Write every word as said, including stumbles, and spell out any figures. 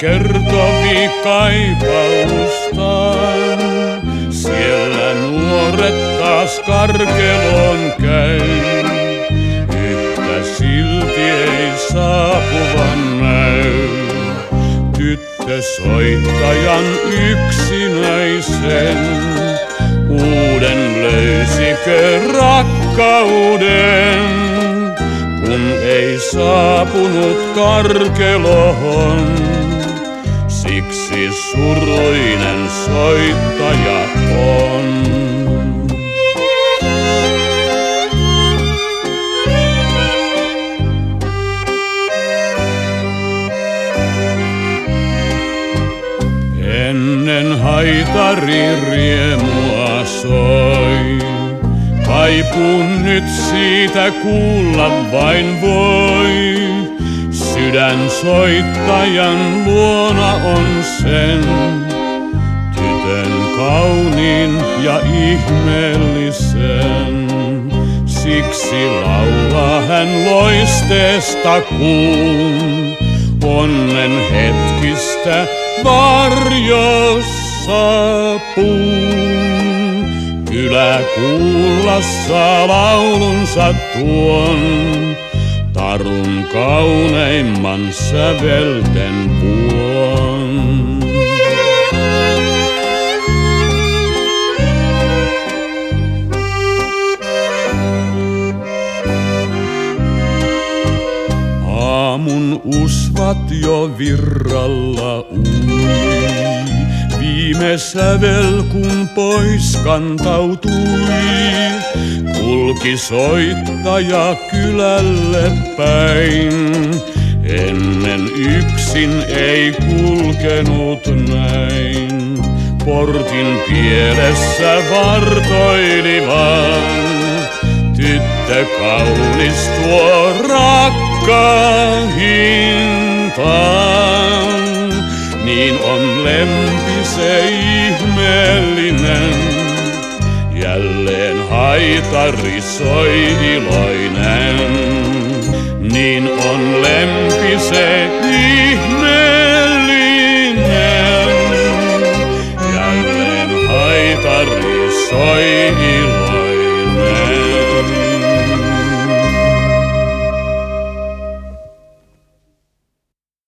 kertovi kaipaustaan. Siellä nuoret taas karkeloon käy. Yhtä silti ei saapuvan näy. Tyttö soittajan yksinäisen. Uuden löysikö rakkauden, kun ei saapunut karkeloon. Siksi suruinen soittaja on. Ennen haitari riemua soi, kaipuun nyt siitä kuulla vain voi. Sydän soittajan luona on sen, tytön kauniin ja ihmeellisen. Siksi laulaa hän loisteesta kuun, onnen hetkistä varjossa puun. Kyläkuulassa laulunsa tuon, tarun kauneimman sävelten vuon. Aamun usvat jo virralla ui, viime sävel kun pois kantautui. Kulki soittaja kylälle päin, ennen yksin ei kulkenut näin. Portin pielessä vartoili vaan, tyttö kaunis tuo rakkahintaan. Niin on lempi se ihmeellinen, jälleen haitari soi iloinen. Niin on lempi se ihmeellinen, jälleen haitari soi iloinen.